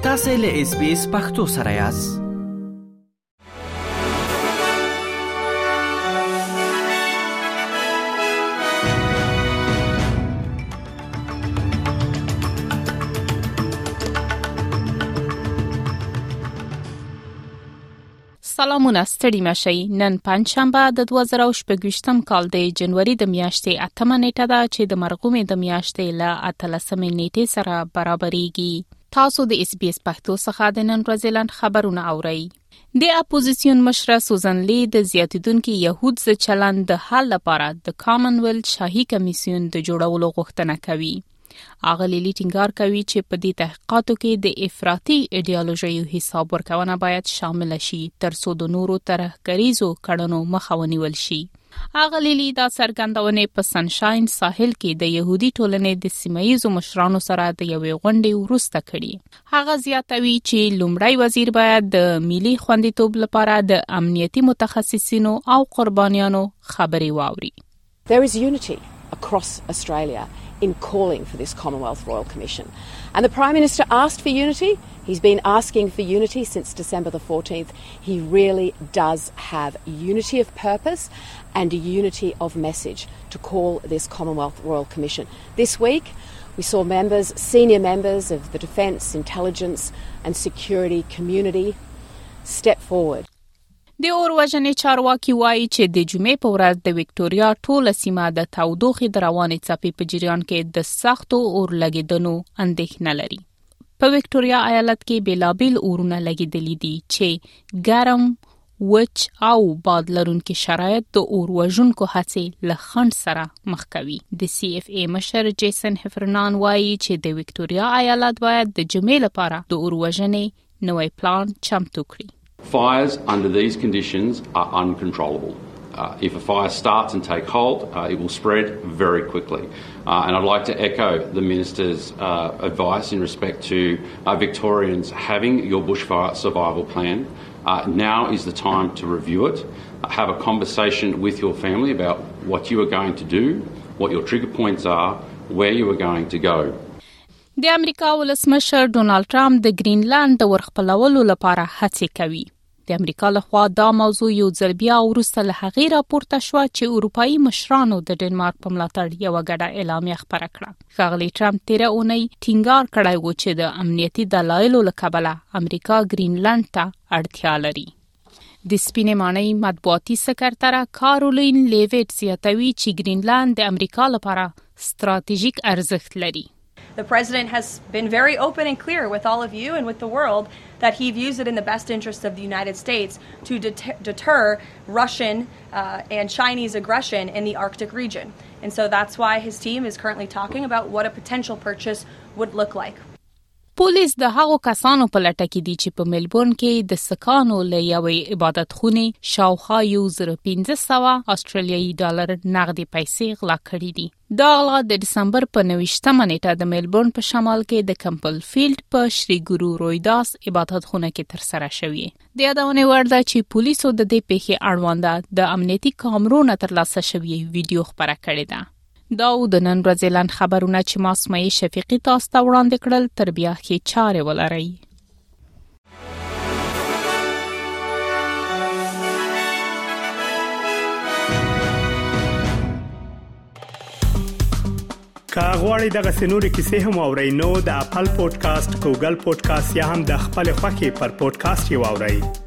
تاسو له SBS پښتو سره یاست. سلامونه ستړي مشي. نن پنځشنبه د 2024 کال د جنوري د میاشتې 8 نیټه ده چې د مرغومې د میاشتې له 13 نیټې سره برابرېږي. تاسو د SBS پښتو څخه د نن ورځې لاند خبرونه اورئ. د اپوزیسیون مشره سوزن لی د زیاتیدونکو يهود ز چلند د حل لپاره د کامنولث شاهي کمیسیون د جوړولو غوښتنه کوي. اغلی ټینګار کوي چې په دې تحقیقاتو کې د افراطي ایډیالوژیو حساب ورکونه باید شامل شي ترڅو د نورو ترهګریزو کړنو مخه ونیول شي. اغلی دا څرګندونه په سنشاین ساحل کې د يهودي ټولنې د سیمایي مشرانو سره د یوې غونډې وروسته کړي. هغه زیاتوي چې لومړی وزیر باید د ملي خوندیتوب لپاره د امنیتي متخصصینو او قربانیانو خبري واوري. There is unity across Australia in calling for this Commonwealth Royal Commission. And the Prime Minister asked for unity. He's been asking for unity since December the 14th. He really does have unity of purpose and a unity of message to call this Commonwealth Royal Commission. This week, we saw senior members of the Defence, Intelligence and Security community step forward. د اوروژنې چارواکي وایي چې د جمعې په ورځ د وکټوريا ټوله سیمه د تودوخې د روانې څپې په جریان کې د سختو اور لګیدنو اندېښنه لري. په وکټوريا ایالت کې بیلابیل اورونه لګیدلي دي چې ګرم، وچ او باد لرونکي شرایط د اور وژونکو هڅې له خنډ سره مخ کوي. د CFA مشر جیسن هفرنان وایي چې د وکټوريا ایالت باید د جمعې لپاره د اور وژنې نوې پلان چمتو کړي. Fires under these conditions are uncontrollable. If a fire starts and takes hold, it will spread very quickly. And I'd like to echo the Minister's advice in respect to Victorians having your bushfire survival plan. Now is the time to review it, have a conversation with your family about what you are going to do, what your trigger points are, where you are going to go. د امریکا ولسمشر ډونالد ټرامپ د گرینلند د ورخپلولو لپاره هڅې کوي. د امریکا لخوا دا موضوع یو ځل بیا وروسته له هغې راپورته شوه چې اروپایي مشرانو د ډنمارک په ملاتړ یو غډه اعلامیه خپره کړه. ښاغلی ټرامپ تیره اونۍ ټینګار کړی و چې د امنیتي دلایلو له کبله امریکا گرینلند ته اړتیا لري. د سپینې ماڼۍ مطبوعاتي سکرتره کارولین لیویټ زیاتوي چې گرینلند د امریکا لپاره ستراتیژیک ارزښت لري. The President has been very open and clear with all of you and with the world that he views it in the best interest of the United States to deter Russian and Chinese aggression in the Arctic region. And so that's why his team is currently talking about what a potential purchase would look like. پولیس د هغو کسانو په لټه کې دي چې په ملبورن کې د سکانو له یوې عبادتخونې شاوخوا 1500 استرالیایي ډالر نغدي پیسې غلا کړې دي. دا غلا د دسمبر په 29 نیټه د ملبورن په شمال کې د کمپل فیلډ په شری ګورو رویداس عبادتخونه کې ترسره شوې. د یادونه وړ ده چې پولیسو د دې پیښې اړوند د امنیتي کامرونو ترلاسه شوی ویډیو خبره کړې ده. دا د نن ورځې لاند خبرونه چې ما سمې شفیقي تاسو ته وړاندې کړل تر بیا کې چارې ولرئ. که غواړئ دغه سنوري کیسې هم اورئ نو د خپل پودکاسټ ګوګل پودکاسټ یا هم د خپل خوښي پر پودکاسټ یو اورئ.